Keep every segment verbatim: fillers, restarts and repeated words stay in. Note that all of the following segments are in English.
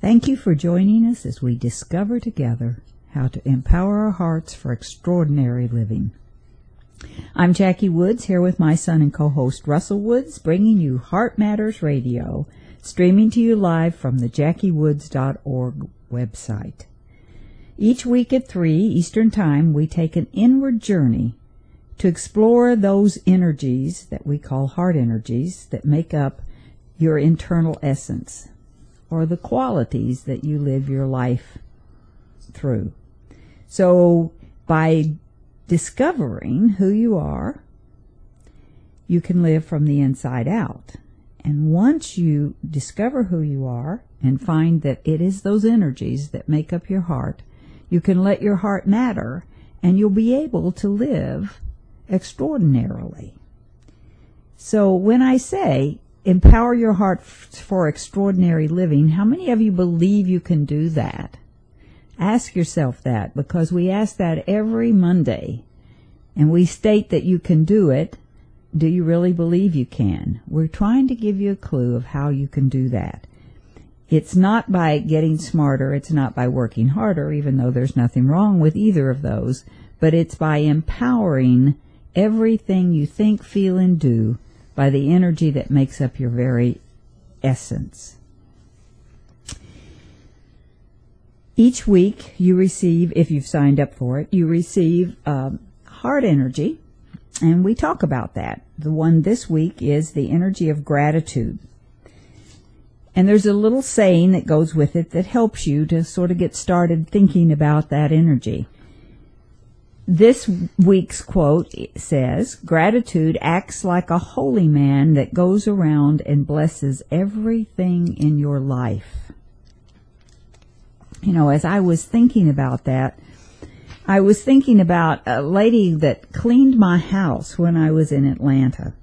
Thank you for joining us as we discover together how to empower our hearts for extraordinary living. I'm Jackie Woods, here with my son and co-host Russell Woods, bringing you Heart Matters Radio, streaming to you live from the jackie woods dot org website. Each week at three Eastern Time, we take an inward journey to explore those energies that we call heart energies that make up your internal essence, or the qualities that you live your life through. So by discovering who you are, you can live from the inside out. And once you discover who you are and find that it is those energies that make up your heart, you can let your heart matter, and you'll be able to live extraordinarily. So when I say empower your heart f- for extraordinary living, how many of you believe you can do that? Ask yourself that, because we ask that every Monday, and we state that you can do it. Do you really believe you can? We're trying to give you a clue of how you can do that. It's not by getting smarter, it's not by working harder, even though there's nothing wrong with either of those, but it's by empowering everything you think, feel, and do by the energy that makes up your very essence. Each week you receive, if you've signed up for it, you receive um, heart energy, and we talk about that. The one this week is the energy of gratitude. And there's a little saying that goes with it that helps you to sort of get started thinking about that energy. This week's quote says, "Gratitude acts like a holy man that goes around and blesses everything in your life." You know, as I was thinking about that, I was thinking about a lady that cleaned my house when I was in Atlanta.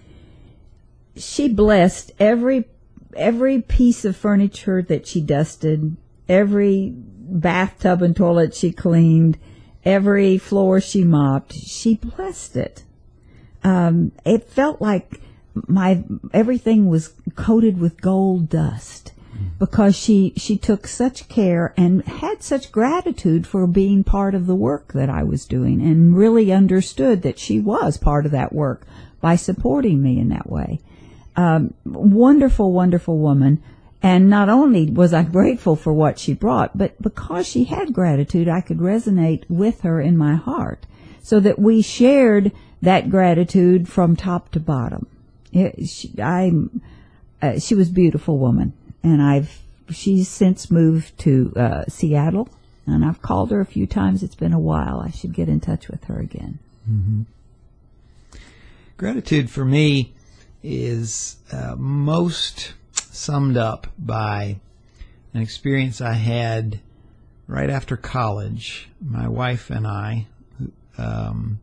She blessed every every piece of furniture that she dusted, every bathtub and toilet she cleaned, every floor she mopped. She blessed it. Um, it felt like my everything was coated with gold dust, because she, she took such care and had such gratitude for being part of the work that I was doing, and really understood that she was part of that work by supporting me in that way. Um, wonderful, wonderful woman. And not only was I grateful for what she brought, but because she had gratitude, I could resonate with her in my heart, so that we shared that gratitude from top to bottom. It, she, I, uh, she was a beautiful woman. And I've, she's since moved to uh, Seattle, and I've called her a few times. It's been a while. I should get in touch with her again. Mm-hmm. Gratitude for me is uh, most summed up by an experience I had right after college. My wife and I um,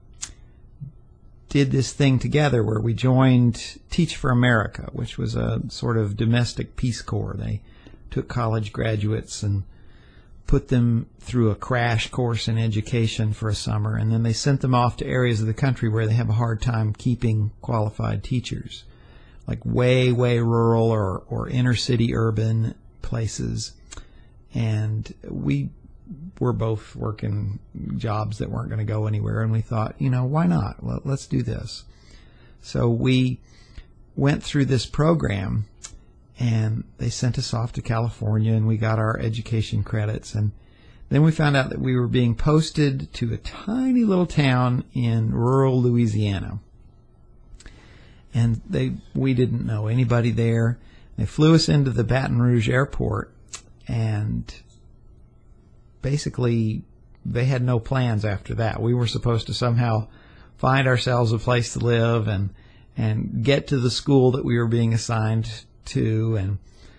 did this thing together where we joined Teach for America, which was a sort of domestic Peace Corps. They took college graduates and put them through a crash course in education for a summer, and then they sent them off to areas of the country where they have a hard time keeping qualified teachers, like way, way rural or, or inner city urban places. And we were both working jobs that weren't going to go anywhere, and we thought, you know, why not? Well, let's do this. So we went through this program, and they sent us off to California, and we got our education credits. And then we found out that we were being posted to a tiny little town in rural Louisiana. And they we didn't know anybody there. They flew us into the Baton Rouge airport, and basically they had no plans after that. We were supposed to somehow find ourselves a place to live and and get to the school that we were being assigned to, and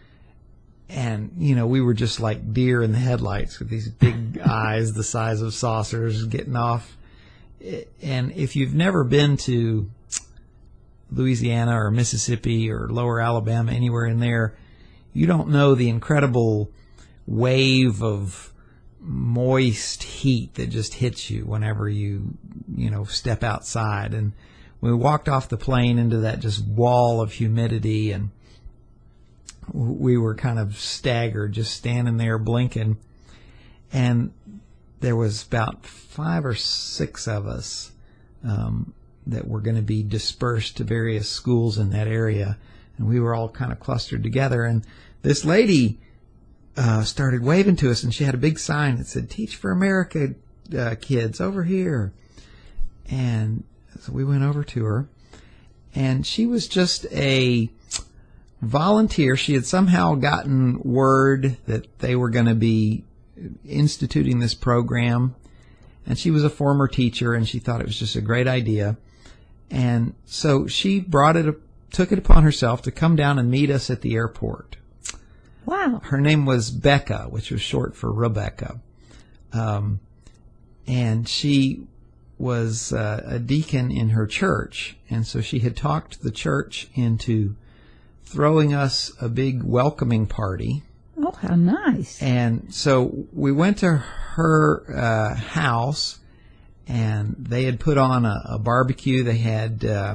and you know, we were just like deer in the headlights with these big eyes the size of saucers getting off. And if you've never been to Louisiana or Mississippi or lower Alabama, anywhere in there, you don't know the incredible wave of moist heat that just hits you whenever you, you know, step outside. And we walked off the plane into that just wall of humidity, and we were kind of staggered, just standing there blinking. And there was about five or six of us um, that were going to be dispersed to various schools in that area. And we were all kind of clustered together. And this lady uh, started waving to us, and she had a big sign that said, "Teach for America, uh, kids, over here." And so we went over to her. And she was just a volunteer. She had somehow gotten word that they were going to be instituting this program. And she was a former teacher, and she thought it was just a great idea. And so she brought it, took it upon herself to come down and meet us at the airport. Wow. Her name was Becca, which was short for Rebecca. Um, and she was uh, a deacon in her church. And so she had talked the church into throwing us a big welcoming party. Oh, how nice. And so we went to her uh, house, and they had put on a, a barbecue. They had uh,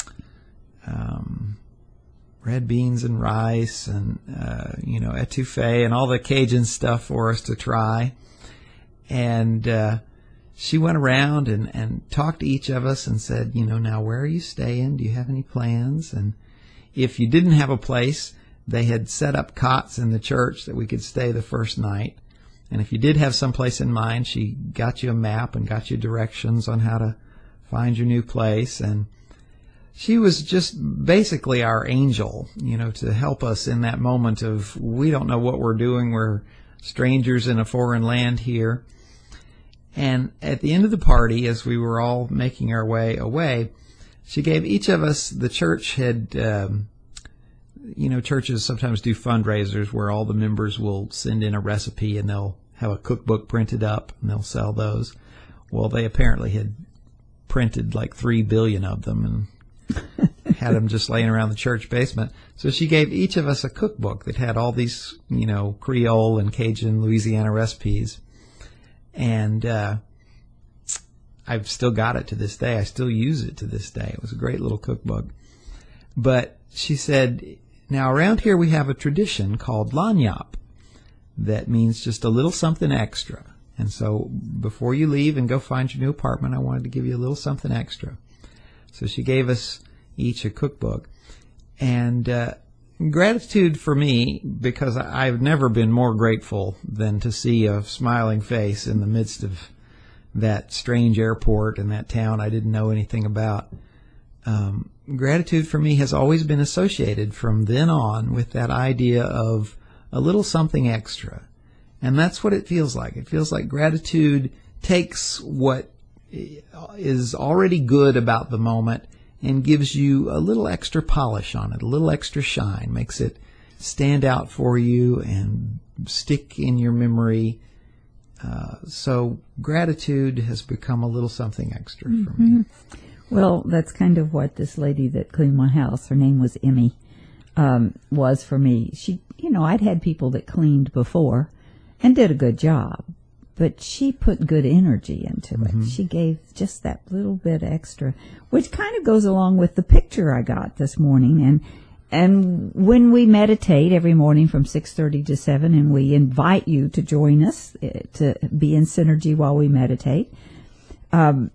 um, red beans and rice and, uh, you know, etouffee and all the Cajun stuff for us to try. And uh, she went around and, and talked to each of us and said, you know, now where are you staying? Do you have any plans? And if you didn't have a place, they had set up cots in the church that we could stay the first night. And if you did have some place in mind, she got you a map and got you directions on how to find your new place. And she was just basically our angel, you know, to help us in that moment of, we don't know what we're doing. We're strangers in a foreign land here. And at the end of the party, as we were all making our way away, she gave each of us, the church had, um, you know, churches sometimes do fundraisers where all the members will send in a recipe and they'll have a cookbook printed up and they'll sell those. Well, they apparently had printed like three billion of them and had them just laying around the church basement. So she gave each of us a cookbook that had all these, you know, Creole and Cajun Louisiana recipes. And uh, I've still got it to this day. I still use it to this day. It was a great little cookbook. But she said, now around here we have a tradition called lagniappe that means just a little something extra. And so before you leave and go find your new apartment, I wanted to give you a little something extra. So she gave us each a cookbook. And uh, gratitude for me, because I've never been more grateful than to see a smiling face in the midst of that strange airport and that town I didn't know anything about. Um, gratitude for me has always been associated from then on with that idea of a little something extra. And that's what it feels like. It feels like gratitude takes what is already good about the moment and gives you a little extra polish on it, a little extra shine, makes it stand out for you and stick in your memory. Uh, so gratitude has become a little something extra mm-hmm. for me. Well, that's kind of what this lady that cleaned my house, her name was Emmy, um, was for me. She, you know, I'd had people that cleaned before and did a good job, but she put good energy into mm-hmm. it. She gave just that little bit extra, which kind of goes along with the picture I got this morning. And and when we meditate every morning from six thirty to seven, and we invite you to join us to be in synergy while we meditate, um,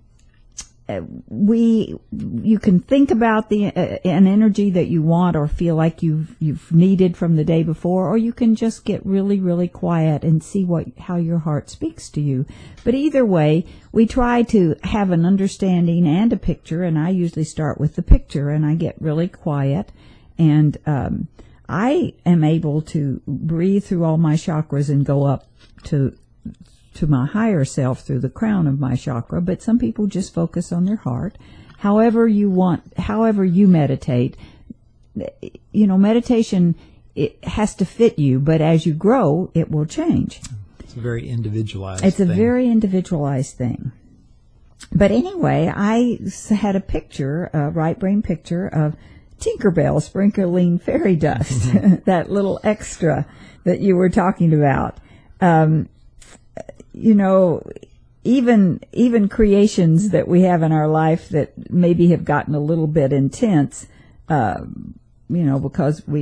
we you can think about the uh, an energy that you want or feel like you've you've needed from the day before, or you can just get really really quiet and see what how your heart speaks to you. But either way, we try to have an understanding and a picture, and I usually start with the picture, and I get really quiet, and um, I am able to breathe through all my chakras and go up to to my higher self through the crown of my chakra, but some people just focus on their heart. However you want, however you meditate, you know, meditation, it has to fit you, but as you grow, it will change. It's a very individualized It's a thing. very individualized thing. But anyway, I had a picture, a right brain picture of Tinkerbell sprinkling fairy dust, that little extra that you were talking about. Um, you know, even even creations that we have in our life that maybe have gotten a little bit intense, uh, you know, because we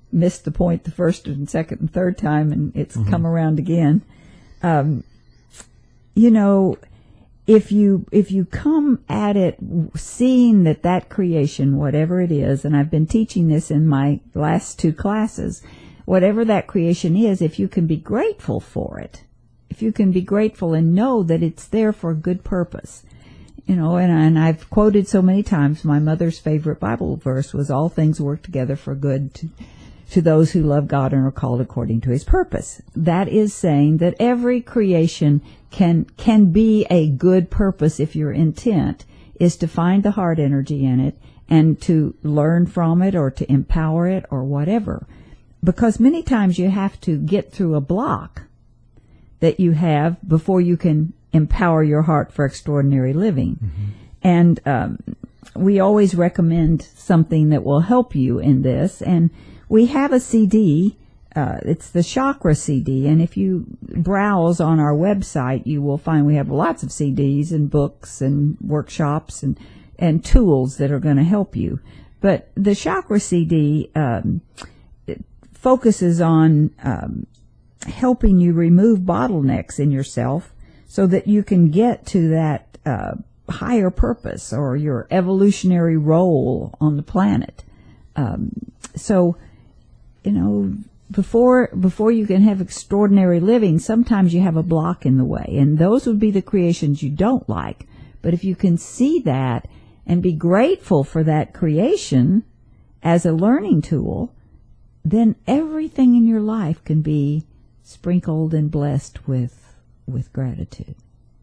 missed the point the first and second and third time, and it's Mm-hmm. come around again. Um, you know, if you if you come at it seeing that that creation, whatever it is, and I've been teaching this in my last two classes, whatever that creation is, if you can be grateful for it, if you can be grateful and know that it's there for a good purpose. You know, and, and I've quoted so many times, my mother's favorite Bible verse was, all things work together for good to, to those who love God and are called according to his purpose. That is saying that every creation can can be a good purpose if your intent is to find the heart energy in it and to learn from it or to empower it or whatever. Because many times you have to get through a block that you have before you can empower your heart for extraordinary living. Mm-hmm. And um, we always recommend something that will help you in this. And we have a C D. Uh, it's the Chakra C D. And if you browse on our website, you will find we have lots of C Ds and books and workshops and, and tools that are going to help you. But the Chakra C D um, focuses on um, helping you remove bottlenecks in yourself, so that you can get to that uh, higher purpose or your evolutionary role on the planet. Um, so, you know, before before you can have extraordinary living, sometimes you have a block in the way, and those would be the creations you don't like. But if you can see that and be grateful for that creation as a learning tool, then everything in your life can be sprinkled and blessed with with gratitude.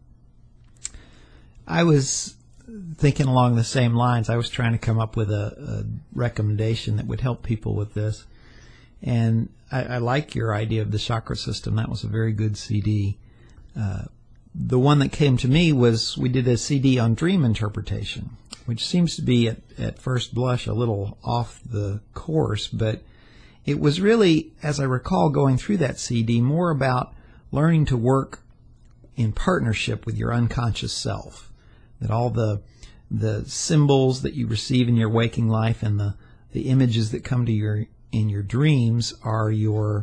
I was thinking along the same lines. I was trying to come up with a, a recommendation that would help people with this. And I, I like your idea of the chakra system. That was a very good C D. Uh, the one that came to me was, we did a C D on dream interpretation, which seems to be at, at first blush a little off the course, but it was really, as I recall going through that C D, more about learning to work in partnership with your unconscious self, that all the the symbols that you receive in your waking life and the, the images that come to your in your dreams are your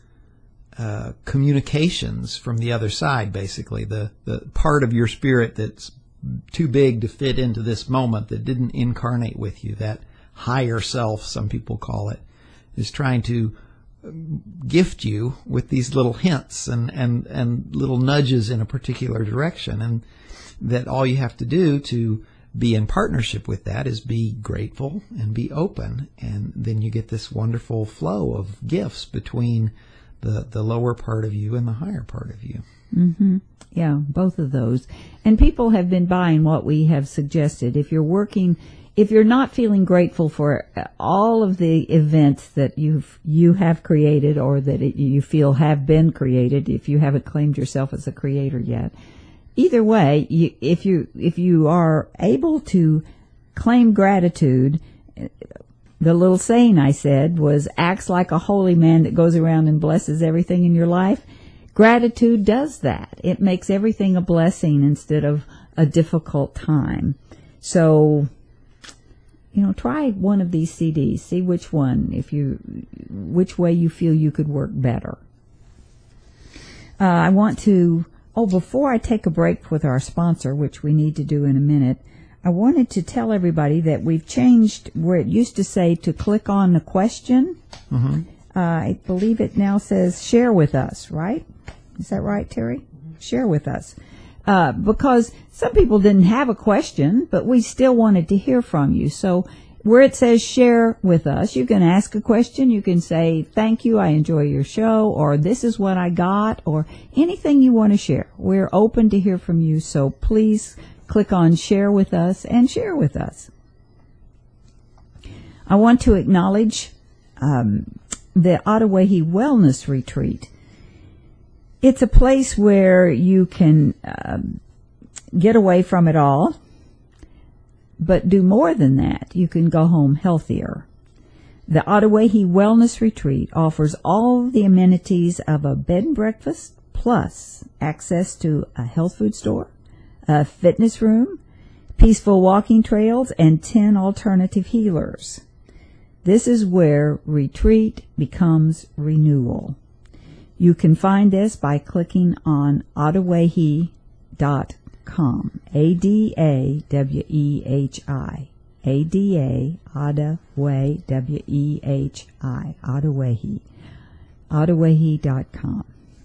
uh, communications from the other side, basically, the, the part of your spirit that's too big to fit into this moment, that didn't incarnate with you, that higher self, some people call it, is trying to gift you with these little hints and, and, and little nudges in a particular direction, and that all you have to do to be in partnership with that is be grateful and be open, and then you get this wonderful flow of gifts between the, the lower part of you and the higher part of you. Mm-hmm. Yeah, both of those. And people have been buying what we have suggested. If you're working If you're not feeling grateful for all of the events that you've, you have created or that it, you feel have been created, if you haven't claimed yourself as a creator yet, either way, you, if you if you are able to claim gratitude, the little saying I said was, acts like a holy man that goes around and blesses everything in your life. Gratitude does that. It makes everything a blessing instead of a difficult time. So, you know, try one of these C Ds. See which one, if you, which way you feel you could work better. Uh, I want to, oh, before I take a break with our sponsor, which we need to do in a minute, I wanted to tell everybody that we've changed where it used to say to click on the question. Mm-hmm. Uh, I believe it now says share with us, right? Is that right, Terry? Share with us. Uh, because some people didn't have a question, but we still wanted to hear from you. So where it says share with us, you can ask a question. You can say, thank you, I enjoy your show, or this is what I got, or anything you want to share. We're open to hear from you, so please click on share with us and share with us. I want to acknowledge um, the Ottaway Wellness Retreat. It's a place where you can um, get away from it all, but do more than that. You can go home healthier. The Ottaway Wellness Retreat offers all the amenities of a bed and breakfast, plus access to a health food store, a fitness room, peaceful walking trails, and ten alternative healers. This is where retreat becomes renewal. You can find this by clicking on adawehi dot com. A D A W E H I. A D A, Adawehi, W E H I. Adawehi. adawehi dot com.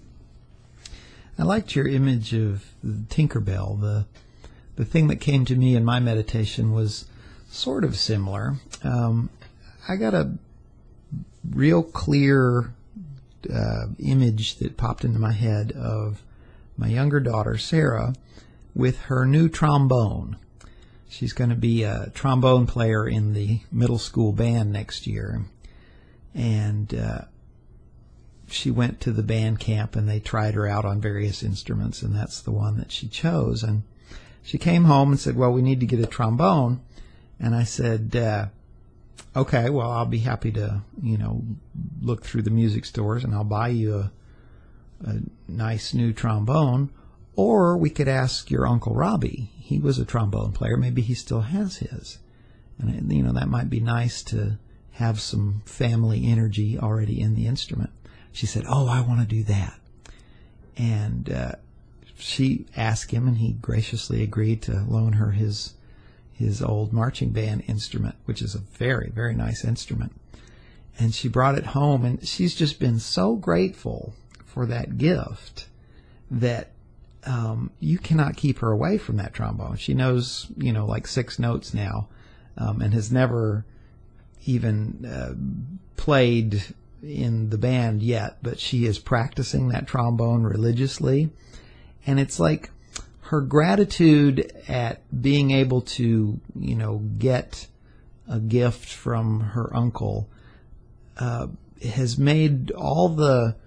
I liked your image of Tinkerbell. The the thing that came to me in my meditation was sort of similar. Um, I got a real clear uh, image that popped into my head of my younger daughter, Sarah, with her new trombone. She's going to be a trombone player in the middle school band next year. And uh, she went to the band camp and they tried her out on various instruments, and that's the one that she chose. And she came home and said, well, we need to get a trombone. And I said, uh, okay, well, I'll be happy to, you know, look through the music stores and I'll buy you a, a nice new trombone. Or we could ask your Uncle Robbie. He was a trombone player. Maybe he still has his. And, you know, that might be nice to have some family energy already in the instrument. She said, oh, I want to do that. And uh, she asked him, and he graciously agreed to loan her his his old marching band instrument, which is a very, very nice instrument. And she brought it home, and she's just been so grateful for that gift that um, you cannot keep her away from that trombone. She knows, you know, like six notes now, um, and has never even uh, played in the band yet, but she is practicing that trombone religiously. And it's like her gratitude at being able to, you know, get a gift from her uncle uh, has made all the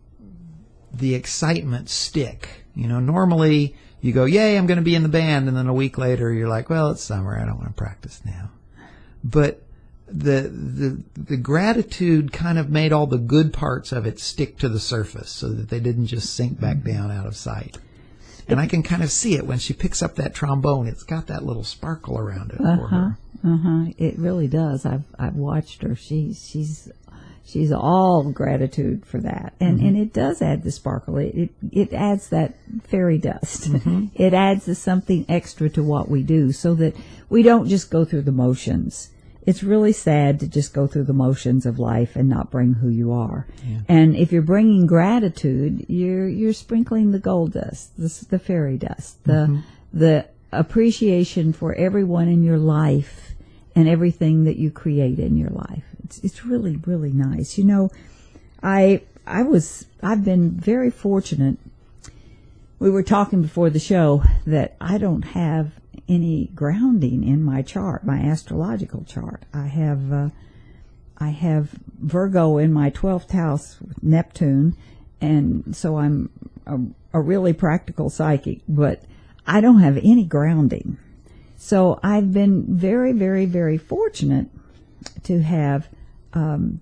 the excitement stick. You know, normally you go, yay, I'm going to be in the band, and then a week later you're like, well, it's summer, I don't want to practice now. But the the the gratitude kind of made all the good parts of it stick to the surface so that they didn't just sink back down out of sight. And I can kind of see it when she picks up that trombone. It's got that little sparkle around it uh-huh, for her. Uh-huh. It really does. I've I've watched her. She's she's she's all gratitude for that, and mm-hmm. and it does add the sparkle. It it, it adds that fairy dust. Mm-hmm. It adds the something extra to what we do, so that we don't just go through the motions. It's really sad to just go through the motions of life and not bring who you are. Yeah. And if you're bringing gratitude, you're you're sprinkling the gold dust, the, the fairy dust, the mm-hmm. the appreciation for everyone in your life and everything that you create in your life. It's it's really really nice. You know, I I was I've been very fortunate. We were talking before the show that I don't have any grounding in my chart, my astrological chart. I have uh, I have Virgo in my twelfth house with Neptune, and so I'm a, a really practical psychic, but I don't have any grounding. So I've been very, very, very fortunate to have um,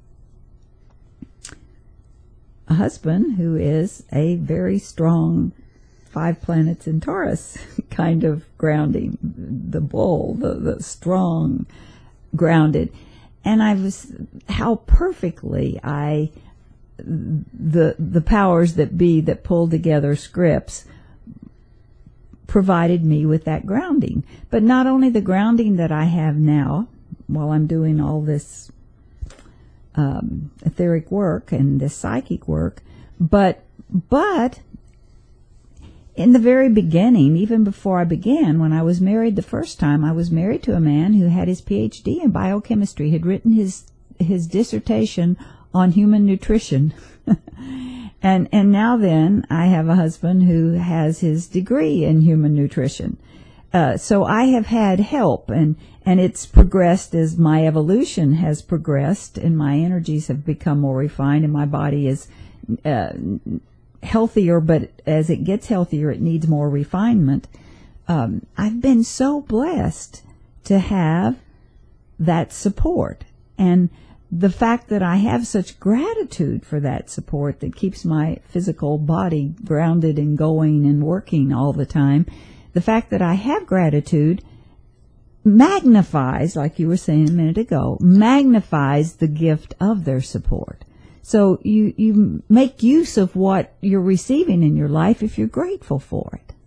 a husband who is a very strong five planets in Taurus kind of grounding, the bull, the, the strong grounded. And I was, how perfectly I, the, the powers that be that pulled together scripts provided me with that grounding. But not only the grounding that I have now while I'm doing all this um, etheric work and this psychic work, but, but in the very beginning, even before I began, when I was married the first time, I was married to a man who had his P H D in biochemistry, had written his his dissertation on human nutrition. and and now then, I have a husband who has his degree in human nutrition. Uh, so I have had help, and, and it's progressed as my evolution has progressed, and my energies have become more refined, and my body is uh, healthier, but as it gets healthier, it needs more refinement. Um, I've been so blessed to have that support, and the fact that I have such gratitude for that support that keeps my physical body grounded and going and working all the time, the fact that I have gratitude magnifies, like you were saying a minute ago, magnifies the gift of their support. So you, you make use of what you're receiving in your life if you're grateful for it.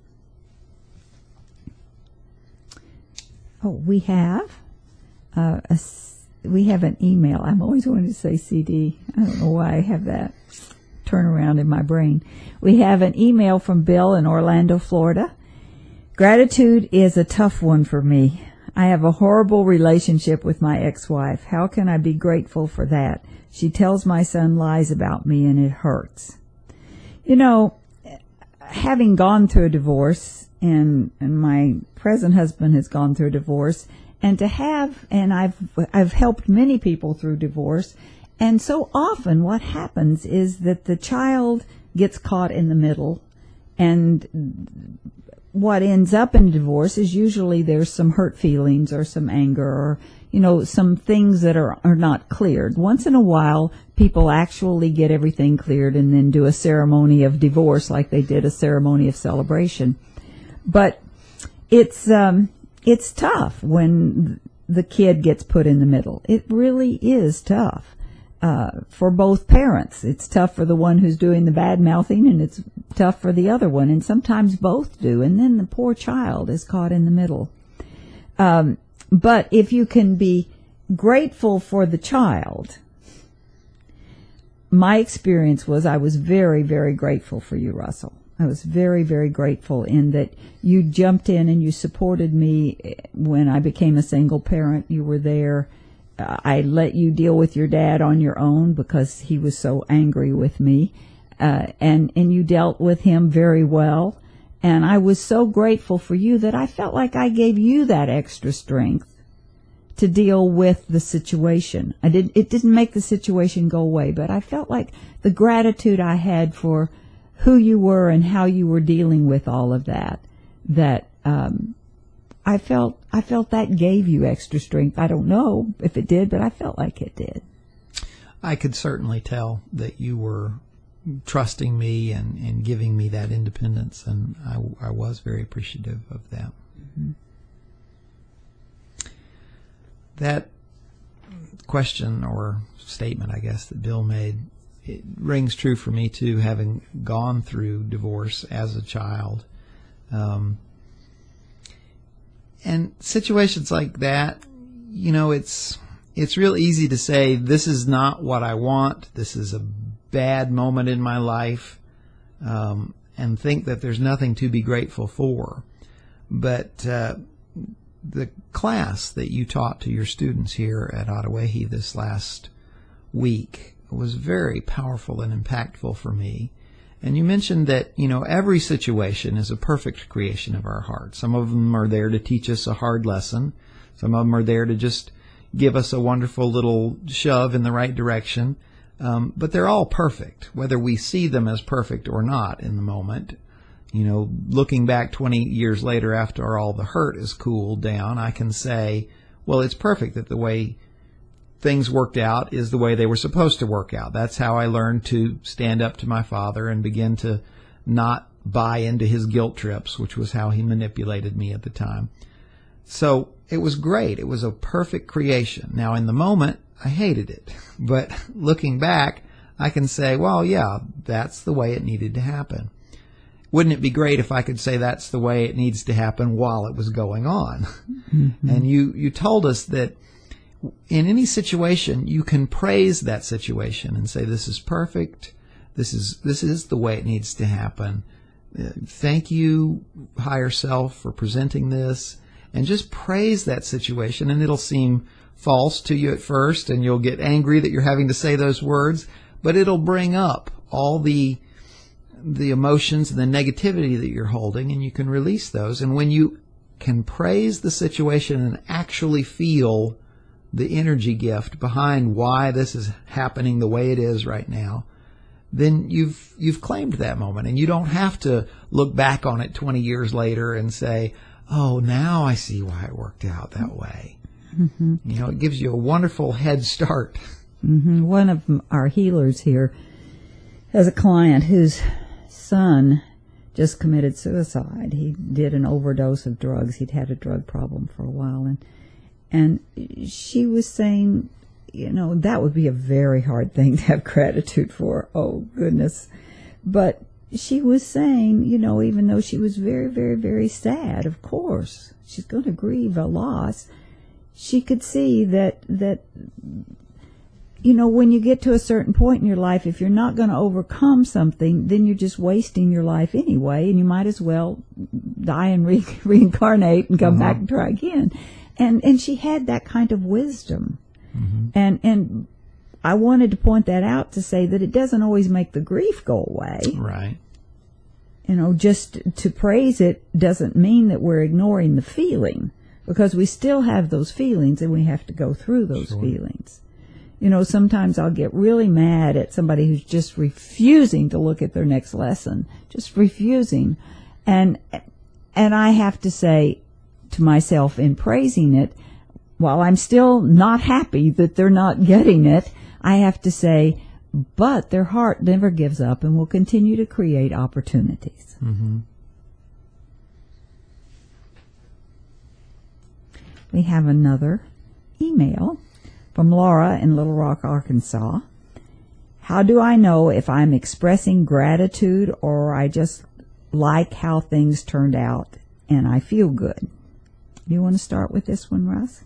Oh, we have uh, a, we have an email. I'm always wanting to say C D. I don't know why I have that turnaround in my brain. We have an email from Bill in Orlando, Florida. Gratitude is a tough one for me. I have a horrible relationship with my ex-wife. How can I be grateful for that? She tells my son lies about me and it hurts. You know, having gone through a divorce, and, and my present husband has gone through a divorce, and to have, and I've, I've helped many people through divorce, and so often what happens is that the child gets caught in the middle, and what ends up in divorce is usually there's some hurt feelings or some anger or, you know, some things that are, are not cleared. Once in a while, people actually get everything cleared and then do a ceremony of divorce like they did a ceremony of celebration. But it's, um, it's tough when the kid gets put in the middle. It really is tough. Uh, for both parents. It's tough for the one who's doing the bad mouthing, and it's tough for the other one, and sometimes both do, and then the poor child is caught in the middle. Um, but if you can be grateful for the child, my experience was I was very, very grateful for you, Russell. I was very, very grateful in that you jumped in and you supported me when I became a single parent. You were there. I let you deal with your dad on your own because he was so angry with me, uh, and, and you dealt with him very well. And I was so grateful for you that I felt like I gave you that extra strength to deal with the situation. I did, it didn't make the situation go away, but I felt like the gratitude I had for who you were and how you were dealing with all of that, that, um, I felt I felt that gave you extra strength. I don't know if it did, but I felt like it did. I could certainly tell that you were trusting me and, and giving me that independence, and I, I was very appreciative of that. Mm-hmm. That question or statement, I guess, that Bill made, it rings true for me too, having gone through divorce as a child. Um, And situations like that, you know, it's it's real easy to say, this is not what I want, this is a bad moment in my life, um, and think that there's nothing to be grateful for. But uh, the class that you taught to your students here at Ottawahee this last week was very powerful and impactful for me. And you mentioned that, you know, every situation is a perfect creation of our heart. Some of them are there to teach us a hard lesson. Some of them are there to just give us a wonderful little shove in the right direction. Um, but they're all perfect, whether we see them as perfect or not in the moment. You know, looking back twenty years later after all the hurt has cooled down, I can say, well, it's perfect that the way things worked out is the way they were supposed to work out. That's how I learned to stand up to my father and begin to not buy into his guilt trips, which was how he manipulated me at the time. So it was great. It was a perfect creation. Now, in the moment, I hated it. But looking back, I can say, well, yeah, that's the way it needed to happen. Wouldn't it be great if I could say that's the way it needs to happen while it was going on? Mm-hmm. And you, you told us that in any situation, you can praise that situation and say, this is perfect. This is, this is the way it needs to happen. Uh, thank you, higher self, for presenting this. And just praise that situation, and it'll seem false to you at first, and you'll get angry that you're having to say those words, but it'll bring up all the, the emotions and the negativity that you're holding, and you can release those. And when you can praise the situation and actually feel the energy gift behind why this is happening the way it is right now, then you've you've claimed that moment, and you don't have to look back on it twenty years later and say, oh, now I see why it worked out that way. Mm-hmm. You know, it gives you a wonderful head start. Mm-hmm. One of our healers here has a client whose son just committed suicide. He did an overdose of drugs. He'd had a drug problem for a while. And, and she was saying, you know, that would be a very hard thing to have gratitude for. Oh, goodness. But she was saying, you know, even though she was very, very, very sad, of course, she's going to grieve a loss, she could see that, that, you know, when you get to a certain point in your life, if you're not going to overcome something, then you're just wasting your life anyway, and you might as well die and re- reincarnate and come uh-huh. back and try again. And, and she had that kind of wisdom. Mm-hmm. And, and, I wanted to point that out to say that it doesn't always make the grief go away. Right. You know, just to praise it doesn't mean that we're ignoring the feeling, because we still have those feelings and we have to go through those sure. feelings. You know, sometimes I'll get really mad at somebody who's just refusing to look at their next lesson, just refusing. And, and I have to say to myself in praising it, while I'm still not happy that they're not getting it, I have to say, but their heart never gives up and will continue to create opportunities. Mm-hmm. We have another email from Laura in Little Rock, Arkansas. How do I know if I'm expressing gratitude or I just like how things turned out and I feel good? Do you want to start with this one, Russ?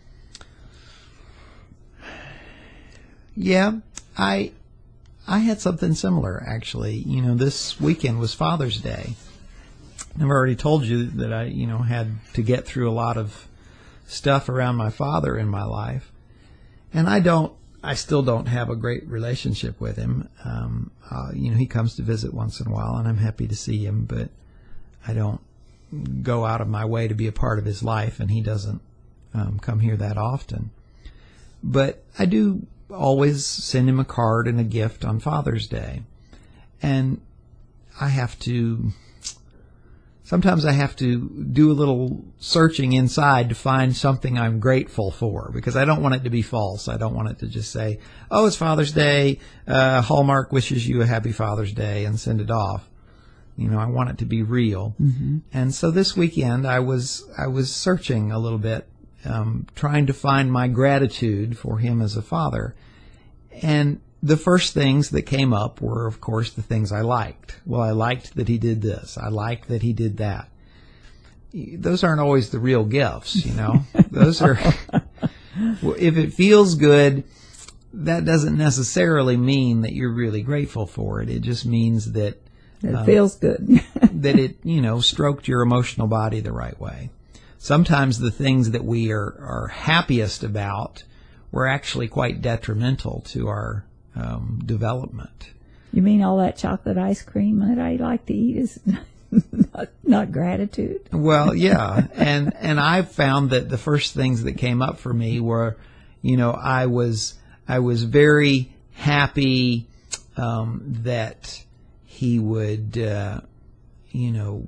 Yeah, I I had something similar, actually. You know, this weekend was Father's Day. I've already told you that I, you know, had to get through a lot of stuff around my father in my life. And I don't, I still don't have a great relationship with him. Um, uh, you know, he comes to visit once in a while, and I'm happy to see him, but I don't go out of my way to be a part of his life, and he doesn't um, come here that often. But I do always send him a card and a gift on Father's Day. And I have to, sometimes I have to do a little searching inside to find something I'm grateful for, because I don't want it to be false. I don't want it to just say, oh, it's Father's Day, uh, Hallmark wishes you a happy Father's Day, and send it off. You know, I want it to be real. Mm-hmm. And so this weekend I was, I was searching a little bit, Um, trying to find my gratitude for him as a father. And the first things that came up were, of course, the things I liked. Well, I liked that he did this. I liked that he did that. Those aren't always the real gifts, you know. Those are, if it feels good, that doesn't necessarily mean that you're really grateful for it. It just means that it um, feels good. that it, you know, stroked your emotional body the right way. Sometimes the things that we are, are happiest about were actually quite detrimental to our um, development. You mean all that chocolate ice cream that I like to eat is not, not gratitude? Well, yeah. And, and I found that the first things that came up for me were, you know, I was, I was very happy um, that he would, uh, you know,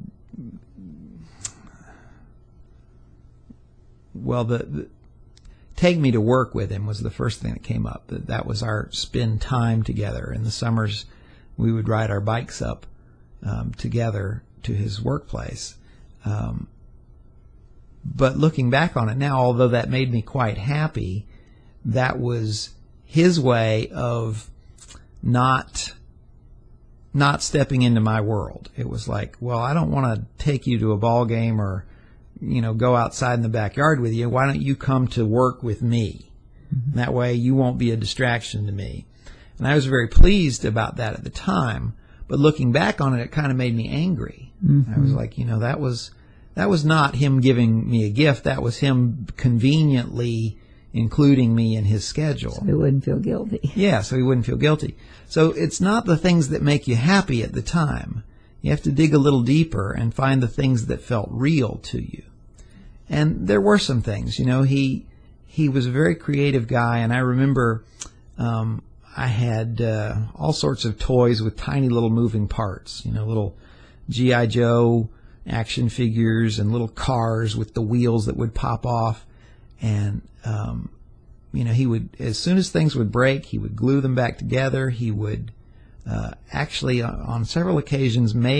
Well, the, the take me to work with him was the first thing that came up. That that was our spend time together. In the summers, we would ride our bikes up um, together to his workplace. Um, but looking back on it now, although that made me quite happy, that was his way of not not stepping into my world. It was like, well, I don't want to take you to a ball game or, you know, go outside in the backyard with you. Why don't you come to work with me? Mm-hmm. That way you won't be a distraction to me. And I was very pleased about that at the time. But looking back on it, it kind of made me angry. Mm-hmm. I was like, you know, that was that was not him giving me a gift. That was him conveniently including me in his schedule. So he wouldn't feel guilty. Yeah, so he wouldn't feel guilty. So it's not the things that make you happy at the time. You have to dig a little deeper and find the things that felt real to you. And there were some things, you know, he he was a very creative guy, and I remember um, I had uh, all sorts of toys with tiny little moving parts, you know, little G I Joe action figures and little cars with the wheels that would pop off. And, um, you know, he would, as soon as things would break, he would glue them back together. He would uh, actually, uh, on several occasions, made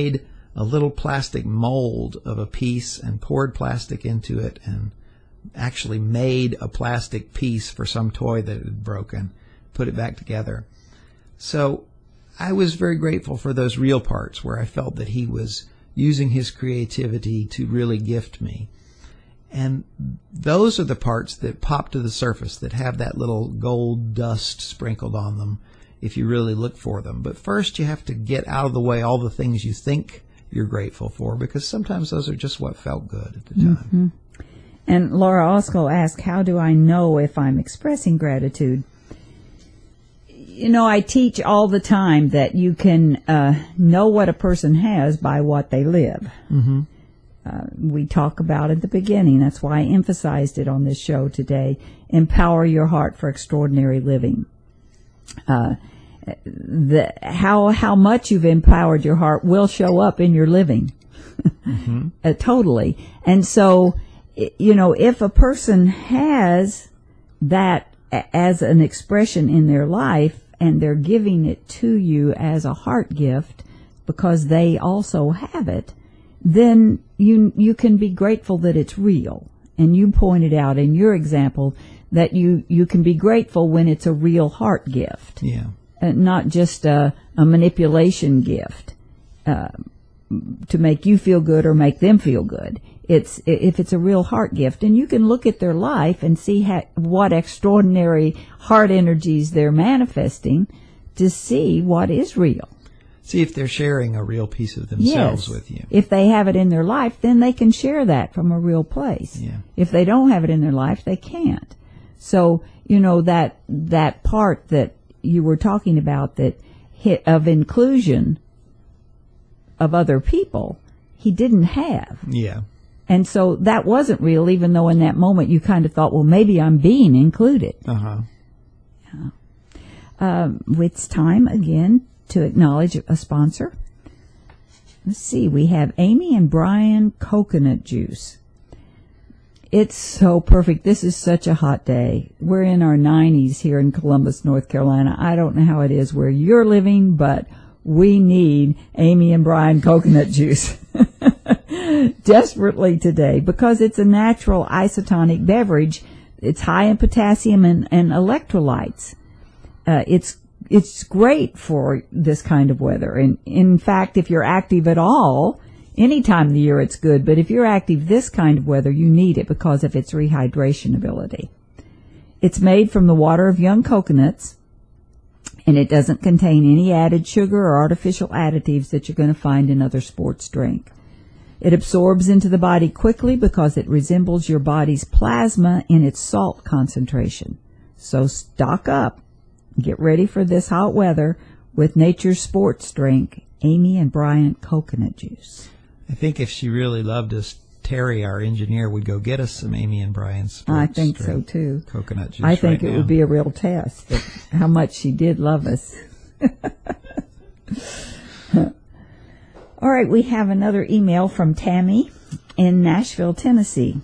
a little plastic mold of a piece and poured plastic into it and actually made a plastic piece for some toy that had broken, put it back together. So I was very grateful for those real parts where I felt that he was using his creativity to really gift me. And those are the parts that pop to the surface, that have that little gold dust sprinkled on them if you really look for them. But first you have to get out of the way all the things you think you're grateful for, because sometimes those are just what felt good at the time. Mm-hmm. And Laura also asked, how do I know if I'm expressing gratitude? You know, I teach all the time that you can uh, know what a person has by what they live. Mm-hmm. Uh, we talk about at the beginning, that's why I emphasized it on this show today, empower your heart for extraordinary living. Uh, the, how how much you've empowered your heart will show up in your living. Mm-hmm. uh, totally. And so, you know, if a person has that as an expression in their life and they're giving it to you as a heart gift because they also have it, then you you can be grateful that it's real. And you pointed out in your example that you, you can be grateful when it's a real heart gift. Yeah. Uh, not just a, a manipulation gift uh, to make you feel good or make them feel good. It's if it's a real heart gift, and you can look at their life and see ha- what extraordinary heart energies they're manifesting to see what is real. See if they're sharing a real piece of themselves yes. with you. If they have it in their life, then they can share that from a real place. Yeah. If they don't have it in their life, they can't. So, you know, that that part that you were talking about, that hit of inclusion of other people, he didn't have. Yeah. And so that wasn't real, even though in that moment you kind of thought, well, maybe I'm being included. Uh-huh. Yeah. Um, it's time again to acknowledge a sponsor. Let's see, we have Amy and Brian Coconut Juice. It's so perfect. This is such a hot day. We're in our nineties here in Columbus, North Carolina. I don't know how it is where you're living, but we need Amy and Brian Coconut Juice desperately today because it's a natural isotonic beverage. It's high in potassium and, and electrolytes. Uh, it's It's great for this kind of weather. And in fact, if you're active at all, any time of the year it's good. But if you're active this kind of weather, you need it because of its rehydration ability. It's made from the water of young coconuts, and it doesn't contain any added sugar or artificial additives that you're going to find in other sports drink. It absorbs into the body quickly because it resembles your body's plasma in its salt concentration. So stock up. Get ready for this hot weather with Nature's Sports Drink, Amy and Brian Coconut Juice. I think if she really loved us, Terry, our engineer, would go get us some Amy and Brian Sports I think Drink so, too. Coconut juice I think right it now. would be a real test of how much she did love us. All right, we have another email from Tammy in Nashville, Tennessee.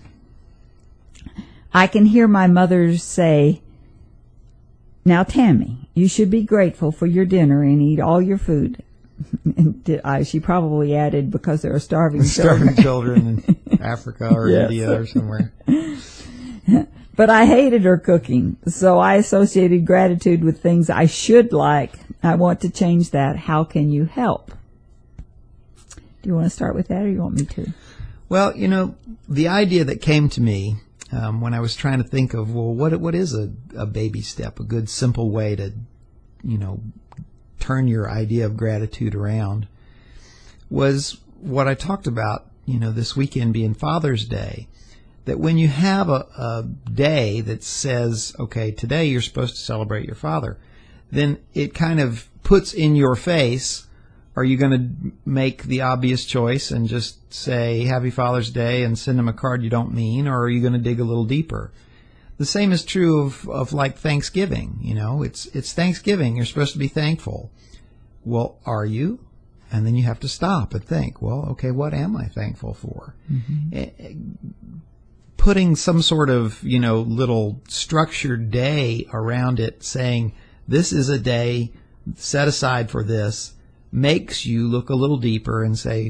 I can hear my mother say, "Now, Tammy, you should be grateful for your dinner and eat all your food." And I, she probably added, because there are starving starving children. children in Africa or Yes. India or somewhere. But I hated her cooking, so I associated gratitude with things I should like. I want to change that. How can you help? Do you want to start with that, or you want me to? Well, you know, the idea that came to me um, when I was trying to think of, well, what what is a, a baby step, a good simple way to, you know, turn your idea of gratitude around, was what I talked about, you know, this weekend being Father's Day. That when you have a, a day that says, okay, today you're supposed to celebrate your father, then it kind of puts in your face, are you going to make the obvious choice and just say Happy Father's Day and send him a card you don't mean, or are you going to dig a little deeper? The same is true of, of like Thanksgiving. You know, it's it's Thanksgiving. You're supposed to be thankful. Well, are you? And then you have to stop and think, well, okay, what am I thankful for? Mm-hmm. Putting some sort of, you know, little structured day around it, saying this is a day set aside for this, makes you look a little deeper and say,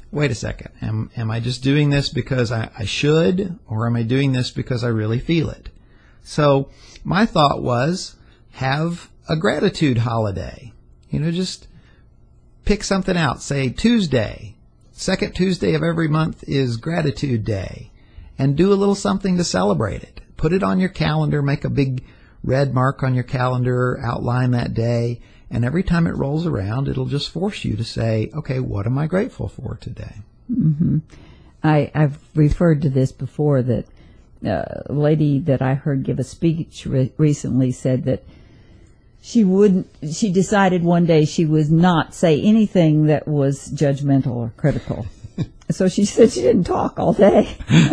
wait a second, am, am I just doing this because I, I should, or am I doing this because I really feel it? So my thought was, have a gratitude holiday. You know, just pick something out. Say Tuesday, second Tuesday of every month is Gratitude Day, and do a little something to celebrate it. Put it on your calendar, make a big red mark on your calendar, outline that day, and every time it rolls around, it'll just force you to say, okay, what am I grateful for today? Mm-hmm. I, I've referred to this before, that uh, a lady that I heard give a speech re- recently said that she wouldn't, she decided one day she would not say anything that was judgmental or critical. So she said she didn't talk all day.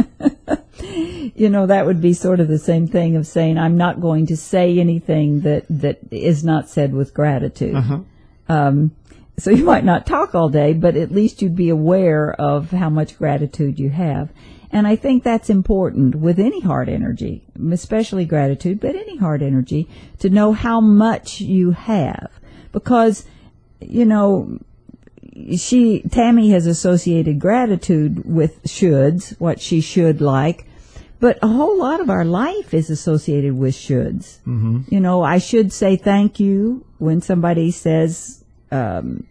You know, that would be sort of the same thing of saying, I'm not going to say anything that, that is not said with gratitude. Uh-huh. Um, so you might not talk all day, but at least you'd be aware of how much gratitude you have. And I think that's important with any heart energy, especially gratitude, but any heart energy, to know how much you have. Because, you know, she, Tammy has associated gratitude with shoulds, what she should like. But a whole lot of our life is associated with shoulds. Mm-hmm. You know, I should say thank you when somebody says, um,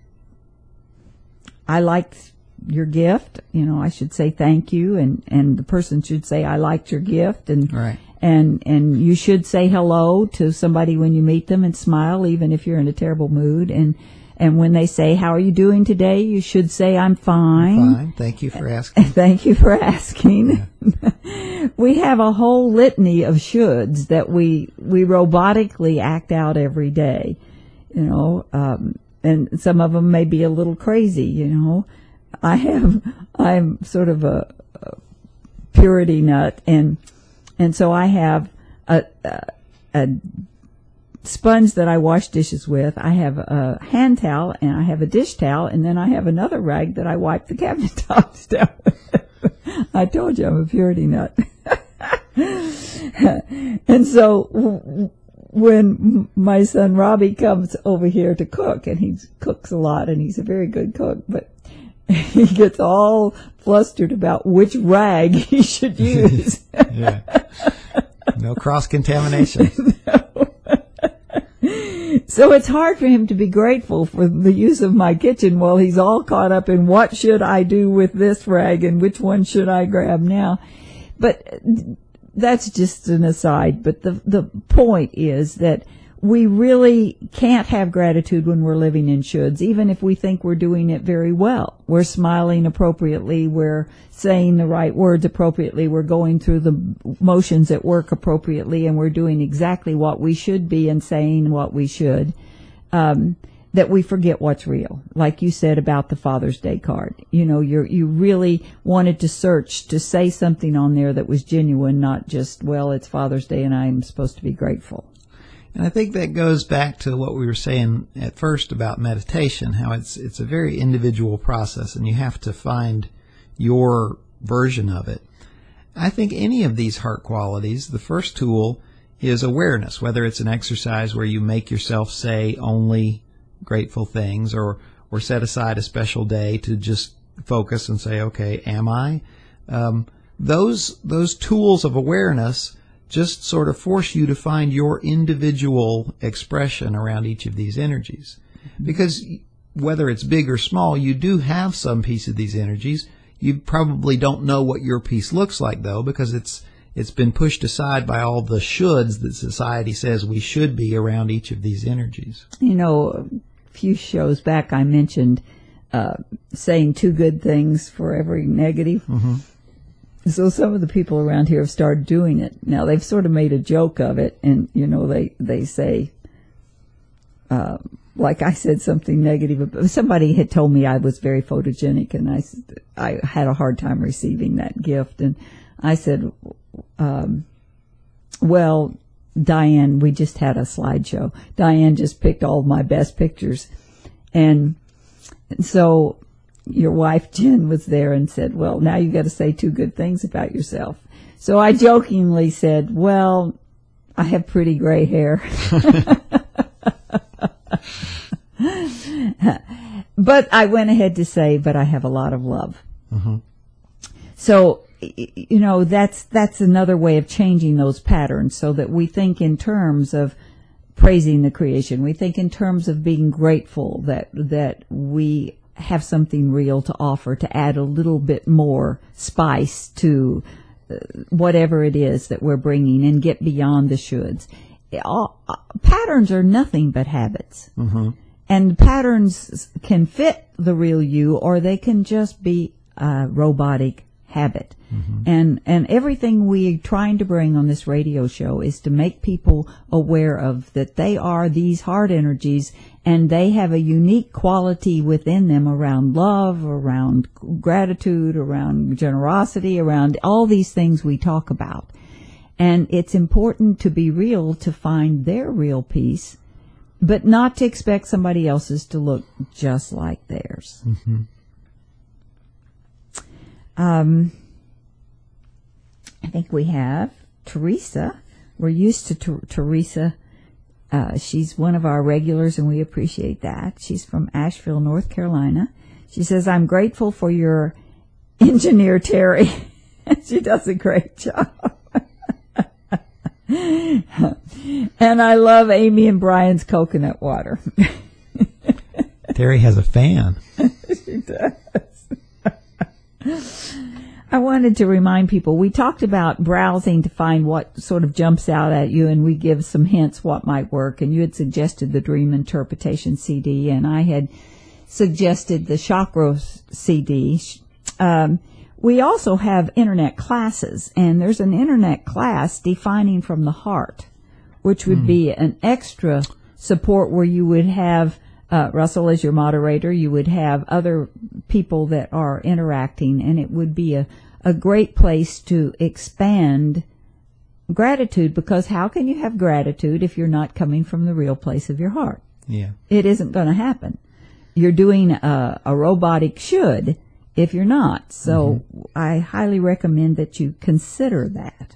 I liked your gift. You know, I should say thank you, and, and the person should say, I liked your gift. And, right. and, and you should say hello to somebody when you meet them and smile, even if you're in a terrible mood. And, and when they say, how are you doing today? You should say, I'm fine. I'm fine. Thank you for asking. Thank you for asking. Yeah. We have a whole litany of shoulds that we, we robotically act out every day, you know, um, and some of them may be a little crazy, you know. I have, I'm sort of a, a purity nut, and, and so I have a, a, a sponge that I wash dishes with. I have a hand towel, and I have a dish towel, and then I have another rag that I wipe the cabinet tops down with. I told you I'm a purity nut. And so w- when my son Robbie comes over here to cook, and he cooks a lot, and he's a very good cook, but he gets all flustered about which rag he should use. Yeah. No cross-contamination. No. So it's hard for him to be grateful for the use of my kitchen while he's all caught up in what should I do with this rag and which one should I grab now. But that's just an aside. But the the point is that we really can't have gratitude when we're living in shoulds, even if we think we're doing it very well. We're smiling appropriately, we're saying the right words appropriately, we're going through the motions at work appropriately, and we're doing exactly what we should be and saying what we should, um, that we forget what's real. Like you said about the Father's Day card. You know, you you really wanted to search to say something on there that was genuine, not just, well, it's Father's Day and I'm supposed to be grateful. And I think that goes back to what we were saying at first about meditation, how it's it's a very individual process, and you have to find your version of it. I think any of these heart qualities, the first tool is awareness, whether it's an exercise where you make yourself say only grateful things, or, or set aside a special day to just focus and say, okay, am I? Um, those those tools of awareness just sort of force you to find your individual expression around each of these energies. Because whether it's big or small, you do have some piece of these energies. You probably don't know what your piece looks like, though, because it's it's been pushed aside by all the shoulds that society says we should be around each of these energies. You know, a few shows back I mentioned uh, saying two good things for every negative. Mm-hmm. So some of the people around here have started doing it. Now, they've sort of made a joke of it, and, you know, they, they say, uh, like I said something negative. Somebody had told me I was very photogenic, and I, I had a hard time receiving that gift. And I said, um, well, Diane, we just had a slideshow. Diane just picked all of my best pictures. And so your wife, Jen, was there and said, well, now you got to say two good things about yourself. So I jokingly said, well, I have pretty gray hair. but I went ahead to say, but I have a lot of love. Mm-hmm. So, you know, that's that's another way of changing those patterns so that we think in terms of praising the creation. We think in terms of being grateful that that we have something real to offer, to add a little bit more spice to whatever it is that we're bringing and get beyond the shoulds. All, uh, patterns are nothing but habits. Mm-hmm. And patterns can fit the real you, or they can just be a robotic habit. Mm-hmm. And and everything we're trying to bring on this radio show is to make people aware of that they are these heart energies, and they have a unique quality within them around love, around gratitude, around generosity, around all these things we talk about. And it's important to be real, to find their real peace, but not to expect somebody else's to look just like theirs. Mm-hmm. Um, I think we have Teresa. We're used to ter- Teresa. Uh, she's one of our regulars, and we appreciate that. She's from Asheville, North Carolina. She says, I'm grateful for your engineer, Terry. She does a great job. And I love Amy and Brian's coconut water. Terry has a fan. She does. I wanted to remind people, we talked about browsing to find what sort of jumps out at you, and we give some hints what might work. And you had suggested the Dream Interpretation C D, and I had suggested the Chakra C D. Um, we also have internet classes, and there's an internet class defining from the heart, which would mm. be an extra support where you would have Uh, Russell as your moderator, you would have other people that are interacting, and it would be a, a great place to expand gratitude, because how can you have gratitude if you're not coming from the real place of your heart? Yeah. It isn't going to happen. You're doing a, a robotic should if you're not. So mm-hmm. I highly recommend that you consider that.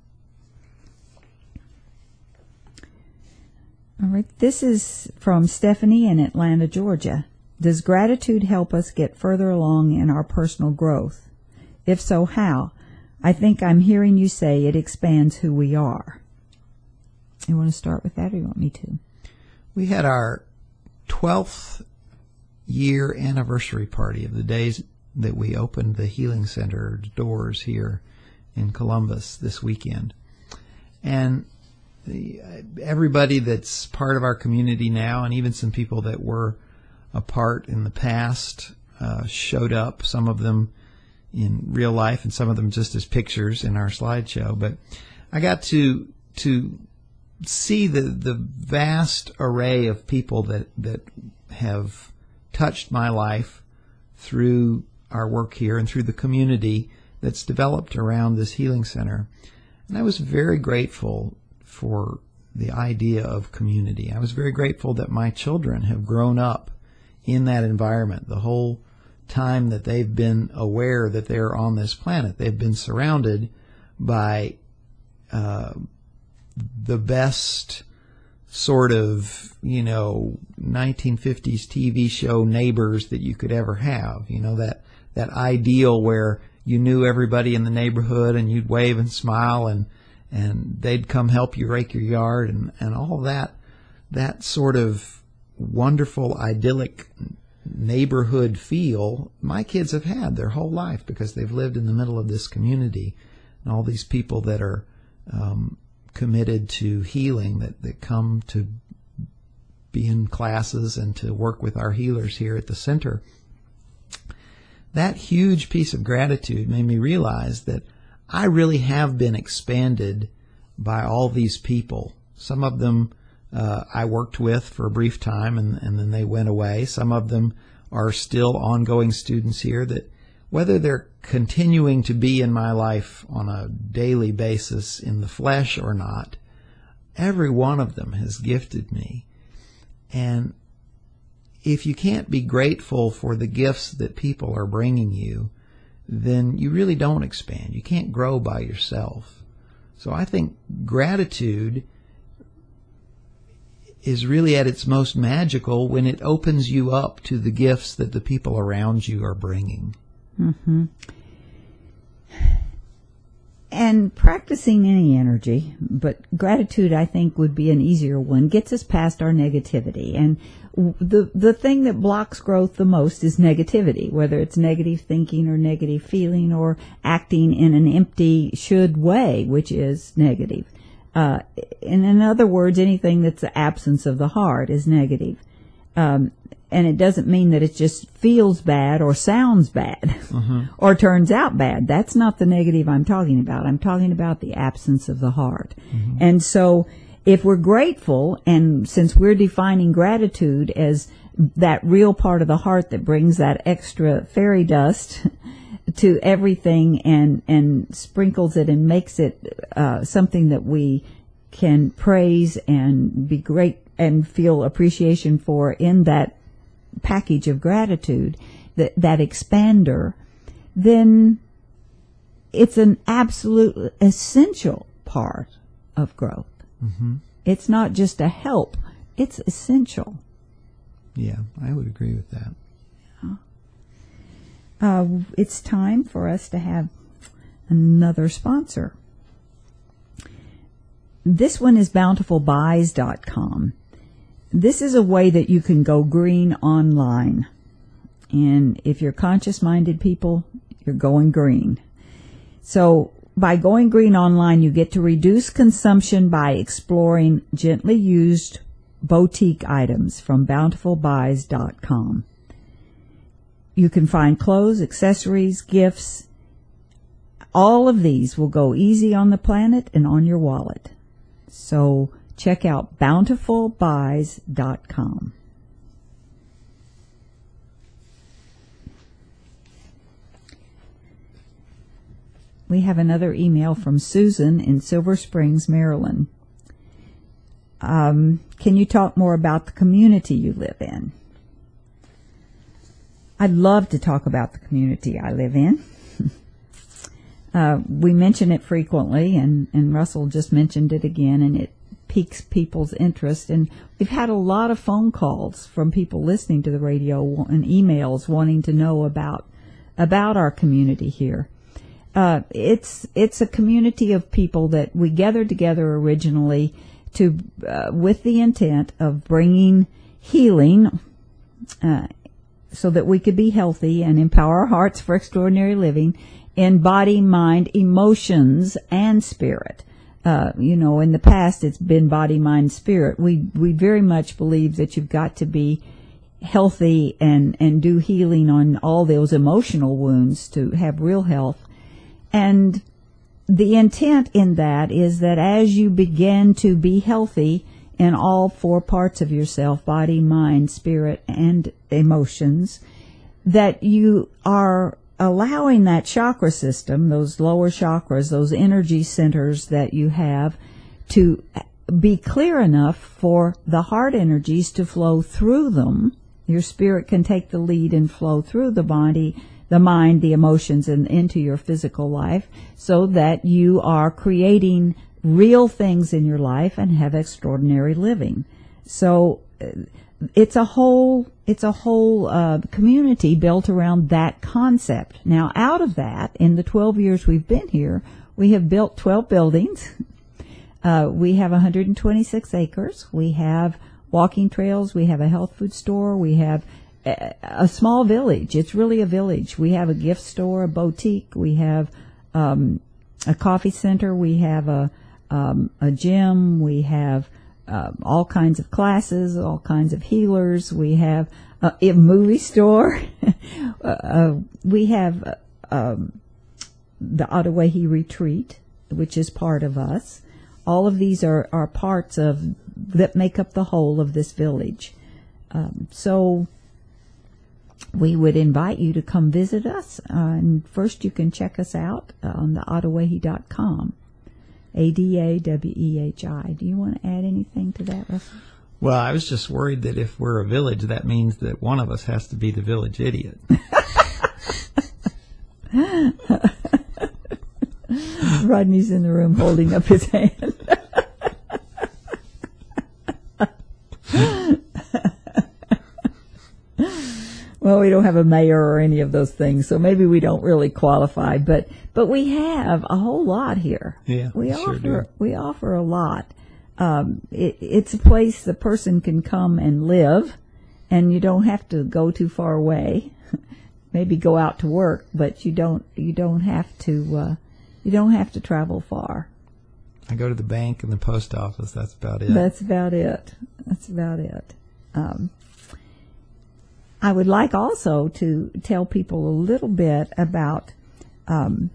All right, this is from Stephanie in Atlanta, Georgia. Does gratitude help us get further along in our personal growth? If so, how? I think I'm hearing you say it expands who we are. You want to start with that, or you want me to? We had our twelfth year anniversary party of the days that we opened the Healing Center doors here in Columbus this weekend. And The, everybody that's part of our community now, and even some people that were a part in the past, uh, showed up, some of them in real life and some of them just as pictures in our slideshow. But I got to to see the, the vast array of people that, that have touched my life through our work here and through the community that's developed around this healing center. And I was very grateful for the idea of community. I was very grateful that my children have grown up in that environment. The whole time that they've been aware that they're on this planet, they've been surrounded by uh, the best sort of, you know, nineteen fifties T V show neighbors that you could ever have. You know, that, that ideal where you knew everybody in the neighborhood and you'd wave and smile, and and they'd come help you rake your yard, and, and all that, that sort of wonderful, idyllic neighborhood feel my kids have had their whole life, because they've lived in the middle of this community, and all these people that are um, committed to healing, that, that come to be in classes and to work with our healers here at the center. That huge piece of gratitude made me realize that I really have been expanded by all these people. Some of them uh, I worked with for a brief time, and, and then they went away. Some of them are still ongoing students here that, whether they're continuing to be in my life on a daily basis in the flesh or not, every one of them has gifted me. And if you can't be grateful for the gifts that people are bringing you, then you really don't expand. You can't grow by yourself. So I think gratitude is really at its most magical when it opens you up to the gifts that the people around you are bringing. Mm-hmm. And practicing any energy, but gratitude, I think, would be an easier one, gets us past our negativity. And the the thing that blocks growth the most is negativity, whether it's negative thinking or negative feeling or acting in an empty should way, which is negative. Uh, and in other words, anything that's the absence of the heart is negative. Um, and it doesn't mean that it just feels bad or sounds bad mm-hmm. or turns out bad. That's not the negative I'm talking about. I'm talking about the absence of the heart. Mm-hmm. And so if we're grateful, and since we're defining gratitude as that real part of the heart that brings that extra fairy dust to everything and, and sprinkles it and makes it uh, something that we can praise and be great and feel appreciation for in that package of gratitude, that, that expander, then it's an absolute essential part of growth. Mm-hmm. It's not just a help, it's essential. Yeah, I would agree with that. Yeah. Uh, it's time for us to have another sponsor. This one is bountiful buys dot com. This is a way that you can go green online. And if you're conscious-minded people, you're going green. So by going green online, you get to reduce consumption by exploring gently used boutique items from bountiful buys dot com. You can find clothes, accessories, gifts. All of these will go easy on the planet and on your wallet. So check out bountiful buys dot com. We have another email from Susan in Silver Springs, Maryland. Um, can you talk more about the community you live in? I'd love to talk about the community I live in. uh, we mention it frequently, and, and Russell just mentioned it again, and it piques people's interest. And we've had a lot of phone calls from people listening to the radio and emails wanting to know about about our community here. Uh, it's it's a community of people that we gathered together originally to uh, with the intent of bringing healing, uh, so that we could be healthy and empower our hearts for extraordinary living in body, mind, emotions, and spirit. Uh, you know, in the past it's been body, mind, spirit. We we very much believe that you've got to be healthy and and do healing on all those emotional wounds to have real health. And the intent in that is that as you begin to be healthy in all four parts of yourself, body, mind, spirit, and emotions, that you are allowing that chakra system, those lower chakras, those energy centers that you have, to be clear enough for the heart energies to flow through them. Your spirit can take the lead and flow through the body, the mind, the emotions, and into your physical life, so that you are creating real things in your life and have extraordinary living. So uh, it's a whole it's a whole uh, community built around that concept. Now, out of that, in the twelve years we've been here, we have built twelve buildings. Uh, we have one hundred twenty-six acres. We have walking trails. We have a health food store. We have a small village. It's really a village. We have a gift store, a boutique. We have um, a coffee center. We have a um, a gym. We have uh, all kinds of classes, all kinds of healers. We have a, a movie store. uh, we have uh, um, the Ottaway Retreat, which is part of us. All of these are, are parts of that make up the whole of this village. Um, so we would invite you to come visit us. Uh, and first you can check us out uh, on the Ottaway dot com. A D A W E H I. Do you want to add anything to that, Russell? Well, I was just worried that if we're a village, that means that one of us has to be the village idiot. Rodney's in the room holding up his hand. Well, we don't have a mayor or any of those things, so maybe we don't really qualify. But but we have a whole lot here. Yeah, we sure offer do. we offer a lot. Um, it, it's a place the person can come and live, and you don't have to go too far away. Maybe go out to work, but you don't you don't have to uh, you don't have to travel far. I go to the bank and the post office. That's about it. That's about it. That's about it. Um, I would like also to tell people a little bit about um,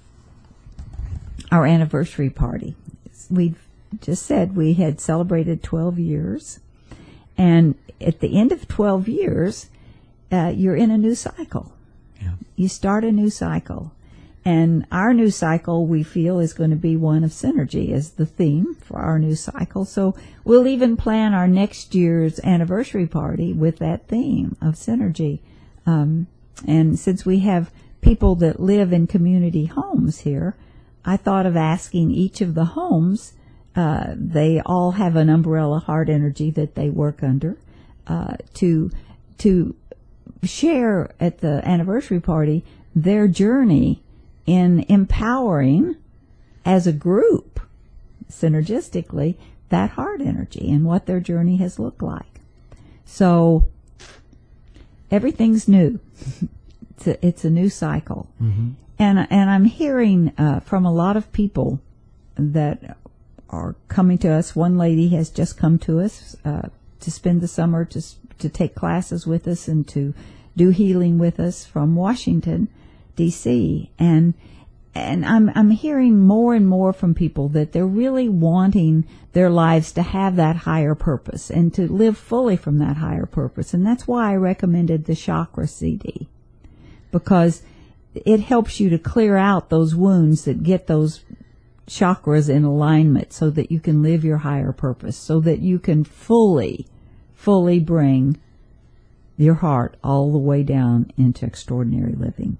our anniversary party. We just said we had celebrated twelve years, and at the end of twelve years, uh, you're in a new cycle. Yeah. You start a new cycle. And our new cycle, we feel, is going to be one of synergy as the theme for our new cycle. So we'll even plan our next year's anniversary party with that theme of synergy. Um, and since we have people that live in community homes here, I thought of asking each of the homes, uh, they all have an umbrella heart energy that they work under, uh, to, to share at the anniversary party their journey in empowering as a group, synergistically, that heart energy and what their journey has looked like. So everything's new. it's, a, it's a new cycle. Mm-hmm. And, and I'm hearing uh, from a lot of people that are coming to us. One lady has just come to us uh, to spend the summer, to, to take classes with us and to do healing with us from Washington, D C and and I'm I'm hearing more and more from people that they're really wanting their lives to have that higher purpose and to live fully from that higher purpose. And that's why I recommended the chakra C D, because it helps you to clear out those wounds that get those chakras in alignment so that you can live your higher purpose, so that you can fully, fully bring your heart all the way down into extraordinary living.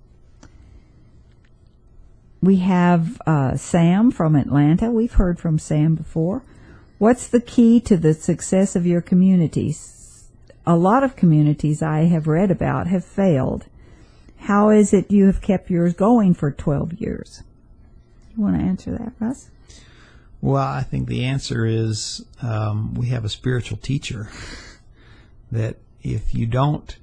We have uh, Sam from Atlanta. We've heard from Sam before. What's the key to the success of your communities? A lot of communities I have read about have failed. How is it you have kept yours going for twelve years? You want to answer that, Russ? Well, I think the answer is um, we have a spiritual teacher that if you don't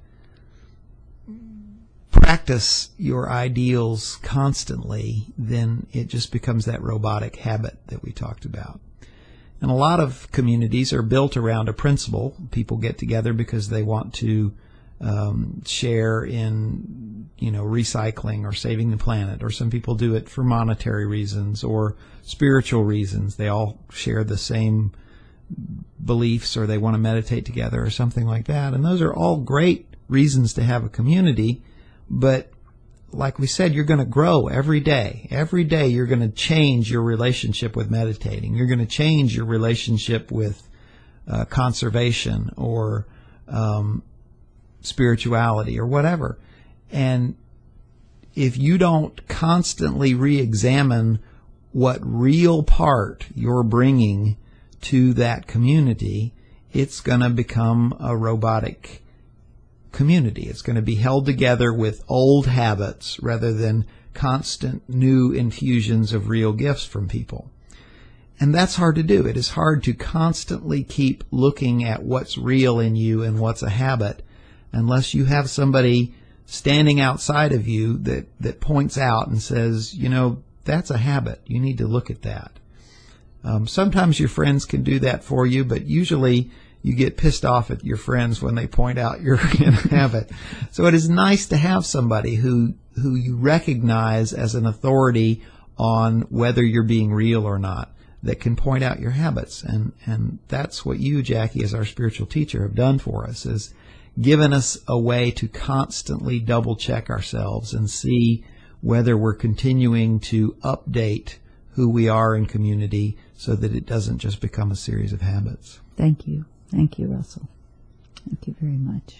practice your ideals constantly, then it just becomes that robotic habit that we talked about. And a lot of communities are built around a principle. People get together because they want to um, share in, you know, recycling or saving the planet, or some people do it for monetary reasons or spiritual reasons. They all share the same beliefs, or they want to meditate together or something like that. And those are all great reasons to have a community. But like we said, you're going to grow every day. Every day you're going to change your relationship with meditating. You're going to change your relationship with uh, conservation or um, spirituality or whatever. And if you don't constantly re-examine what real part you're bringing to that community, it's going to become a robotic community. It's going to be held together with old habits rather than constant new infusions of real gifts from people. And that's hard to do. It is hard to constantly keep looking at what's real in you and what's a habit unless you have somebody standing outside of you that, that points out and says, you know, that's a habit. You need to look at that. Um, sometimes your friends can do that for you, but usually you get pissed off at your friends when they point out you're in a habit. So it is nice to have somebody who who you recognize as an authority on whether you're being real or not, that can point out your habits. And, and that's what you, Jackie, as our spiritual teacher, have done for us, is given us a way to constantly double check ourselves and see whether we're continuing to update who we are in community so that it doesn't just become a series of habits. Thank you. Thank you, Russell. Thank you very much.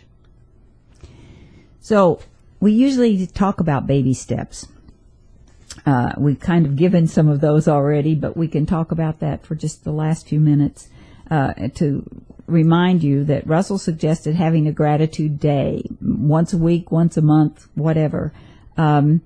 So we usually talk about baby steps. Uh, we've kind of given some of those already, but we can talk about that for just the last few minutes uh, to remind you that Russell suggested having a gratitude day once a week, once a month, whatever. Um,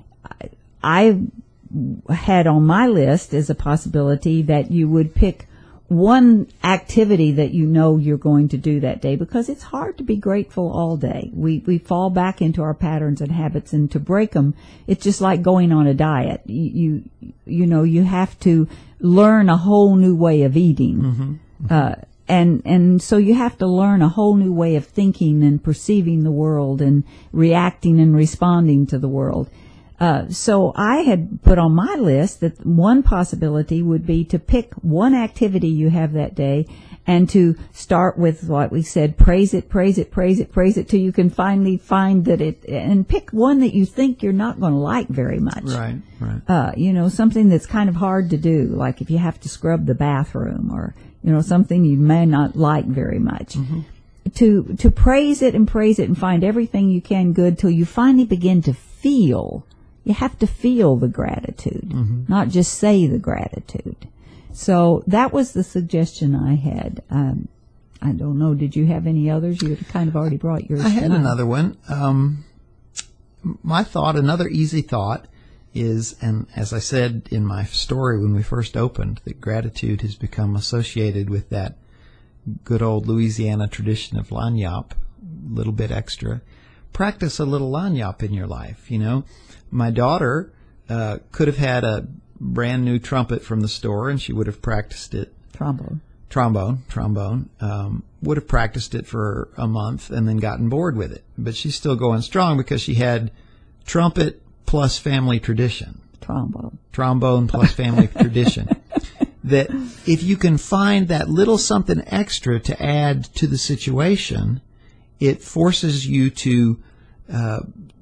I had on my list as a possibility that you would pick one activity that you know you're going to do that day, because it's hard to be grateful all day. We we fall back into our patterns and habits, and to break them, it's just like going on a diet. You you, you know, you have to learn a whole new way of eating. Mm-hmm. Uh, and and so you have to learn a whole new way of thinking and perceiving the world and reacting and responding to the world. Uh, so I had put on my list that one possibility would be to pick one activity you have that day and to start with what we said, praise it, praise it, praise it, praise it, till you can finally find that it, and pick one that you think you're not going to like very much. Right, right. Uh, you know, something that's kind of hard to do, like if you have to scrub the bathroom, or, you know, something you may not like very much. Mm-hmm. To, to praise it and praise it and find everything you can good till you finally begin to feel. You have to feel the gratitude, mm-hmm. not just say the gratitude. So that was the suggestion I had. Um, I don't know. Did you have any others? You had kind of already brought yours. I had down. another one. Um, my thought, another easy thought is, and as I said in my story when we first opened, that gratitude has become associated with that good old Louisiana tradition of lagniappe, a little bit extra. Practice a little lagniappe in your life, you know. My daughter uh, could have had a brand new trumpet from the store, and she would have practiced it. Trombone. Trombone, trombone. Um, would have practiced it for a month and then gotten bored with it. But she's still going strong because she had trumpet plus family tradition. Trombone. Trombone plus family tradition. That if you can find that little something extra to add to the situation, it forces you to uh,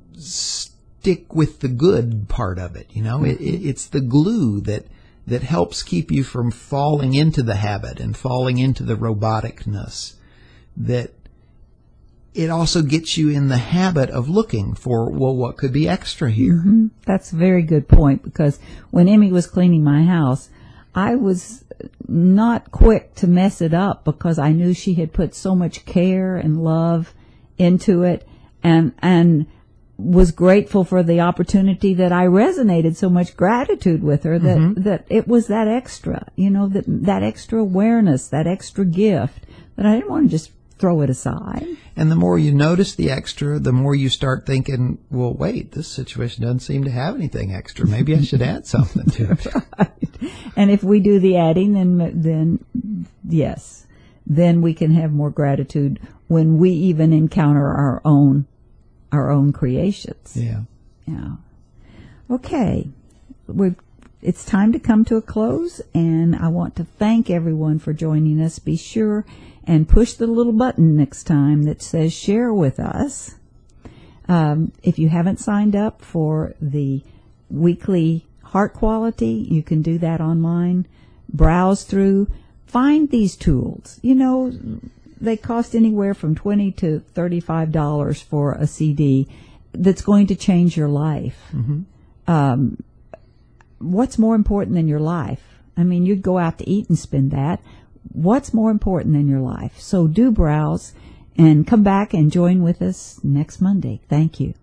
stick with the good part of it. You know, it, it, it's the glue that that helps keep you from falling into the habit and falling into the roboticness. That it also gets you in the habit of looking for, well, what could be extra here? Mm-hmm. That's a very good point, because when Emmy was cleaning my house, I was not quick to mess it up because I knew she had put so much care and love into it, and and was grateful for the opportunity that I resonated so much gratitude with her that, mm-hmm. that it was that extra, you know, that that extra awareness, that extra gift, that I didn't want to just throw it aside. And the more you notice the extra, the more you start thinking, well, wait, this situation doesn't seem to have anything extra. Maybe I should add something to it. Right. And if we do the adding, then, then yes, then we can have more gratitude when we even encounter our own our own creations. Yeah. Yeah. Okay. We've, it's time to come to a close, and I want to thank everyone for joining us. Be sure and push the little button next time that says share with us. Um, if you haven't signed up for the weekly Heart Quality, you can do that online. Browse through. Find these tools. You know, they cost anywhere from twenty to thirty-five dollars for a C D that's going to change your life. Mm-hmm. Um, what's more important than your life? I mean, you'd go out to eat and spend that. What's more important than your life? So do browse and come back and join with us next Monday. Thank you.